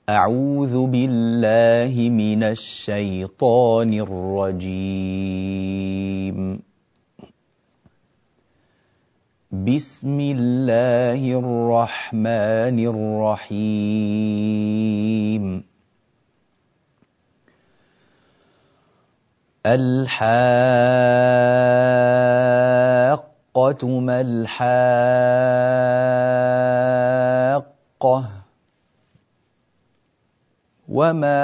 أعوذ بالله من الشيطان الرجيم. بسم الله الرحمن الرحيم. الحاقة ما الحاقة وما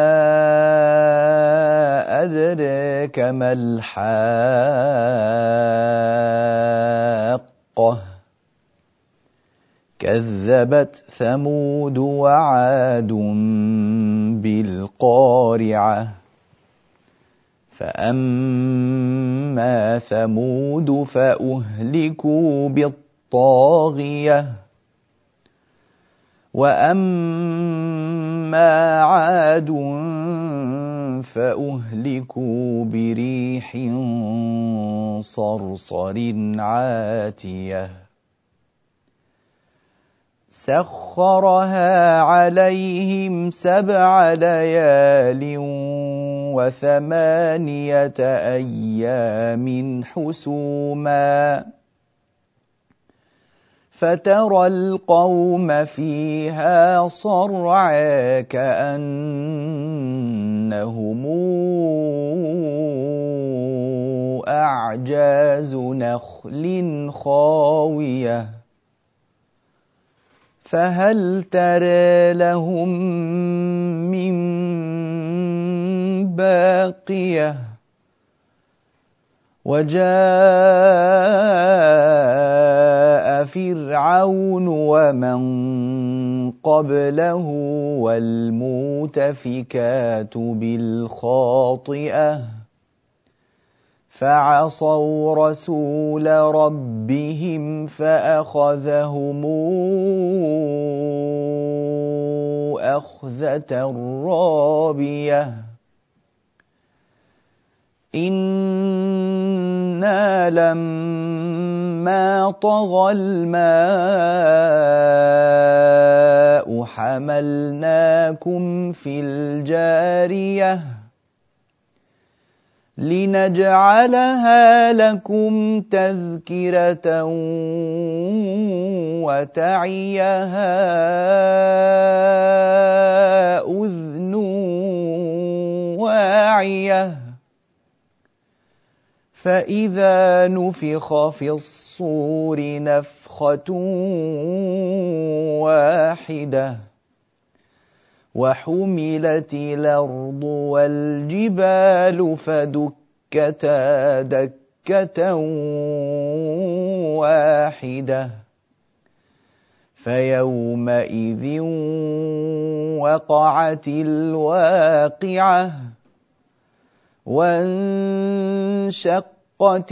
أدراك ما الحاقة كذبت ثمود وعاد بالقارعة فأما ثمود فأهلكوا بالطاغية وأما عاد فأهلكوا بريح صرصر عاتية سخرها عليهم 7 ليال و8 أيام حسوما فترى القوم فيها صرعى كأنهم أعجاز نخل خاوية فهل ترى لهم من باقية وجاء فرعون ومن قبله والمؤتفكات بالخاطئة فعصوا رسول ربهم فأخذهم أخذة رابية إنا لما طغى الماء حملناكم في الجارية لنجعلها لكم تذكرة وتعيها أذن واعية فإذا نفخ في الصور نفخة واحدة وحملت الأرض والجبال فدكتا دكة واحدة فيومئذ وقعت الواقعة وانشقت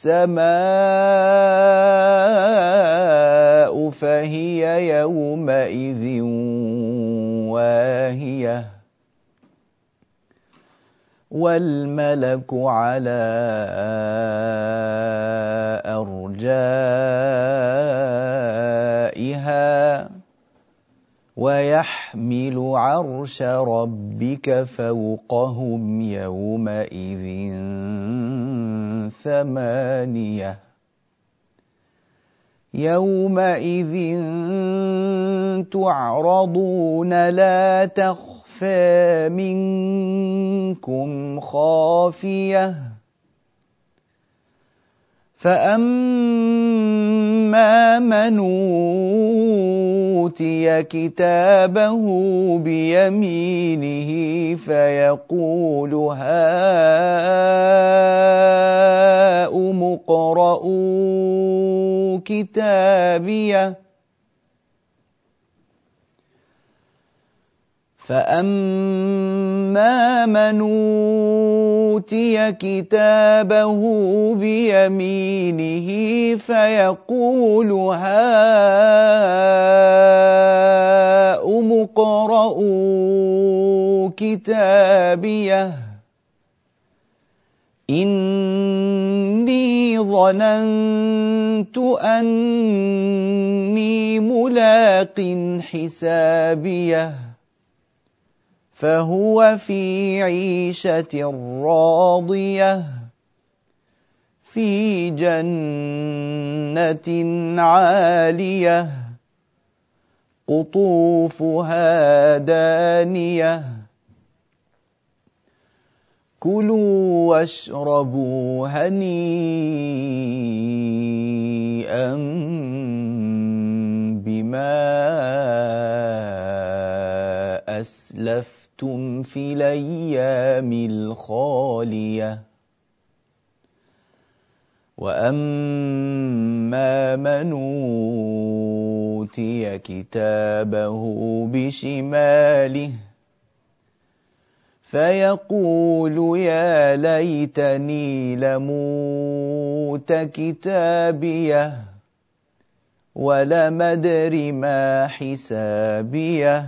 السماء فهي يومئذ واهية والملك على أرجائها ويحمل عرش ربك فوقهم يومئذ 8 يومئذ تعرضون لا تخفى منكم خافية فأما من أوتي كتابه بيمينه فيقول هاؤم اقرءوا كتابيه فأما من أوتي كتابه بيمينه فيقول هاؤم اقرءوا كتابيه إني ظننت أني ملاق حسابيه فهو في عيشة راضية في جنة عالية قطوفها دانية كلوا واشربوا هنيئا بما أسلفتم في الأيام الخالية وأما من أوتي كتابه بشماله فيقول يا ليتني لموت كتابيه ولم أدر ما حسابيه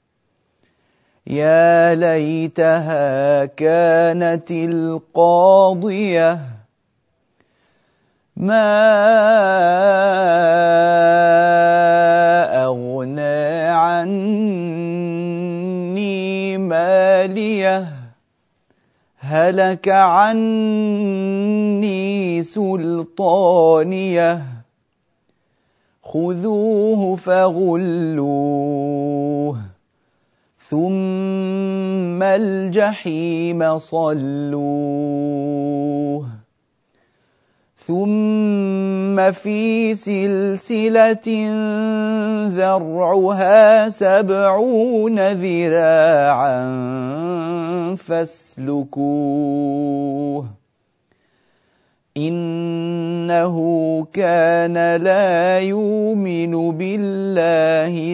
يا ليتها كانت القاضية ما أغنى عني ماليه هلك عني سلطانيه خذوه فغلوه ثم الجحيم صلوه ثم في سلسلة ذرعها 70 ذراعا فاسلكوه إنه كان لا يؤمن بالله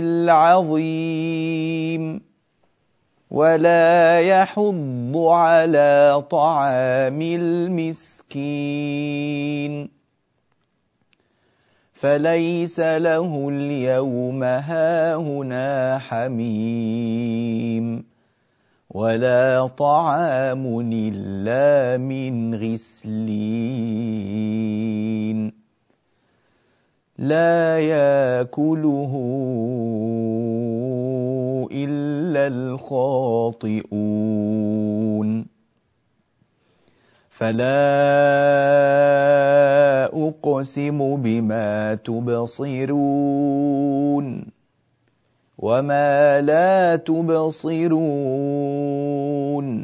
العظيم ولا يحض على طعام المسكين فليس له اليوم هاهنا حميم ولا طعام إلا من غسلين لا يأكله إلا الخاطئون فلا أقسم بما تبصرون وما لا تبصرون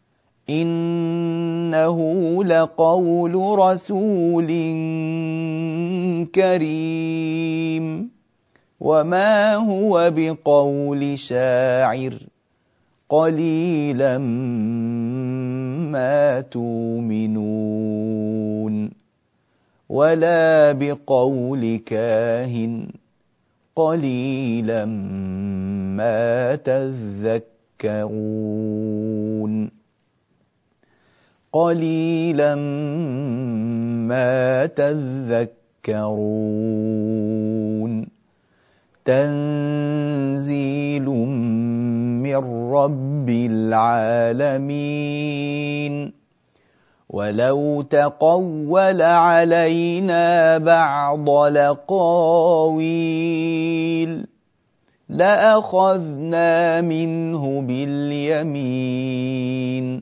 إنه لقول رسول كريم وما هو بقول شاعر قليلا ما تؤمنون ولا بقول كاهن قليلا ما تذكرون قليلا ما تذكرون تنزيل من رب العالمين ولو تقول علينا بعض الأقاويل لأخذنا منه باليمين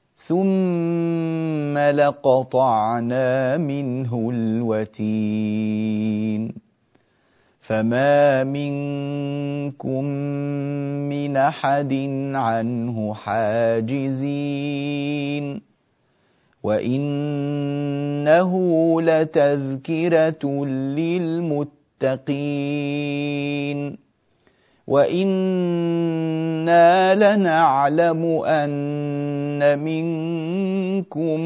ثم لقطعنا منه الوتين فما منكم من أحد عنه حاجزين وإنه لتذكرة للمتقين وإنا لنعلم أن منكم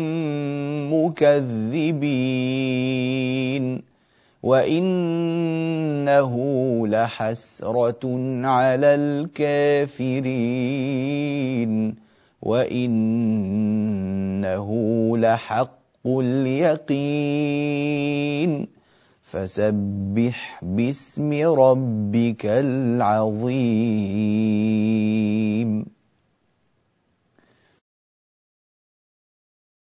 مكذبين وإنه لحسرة على الكافرين وإنه لحق اليقين فسبح باسم ربك العظيم.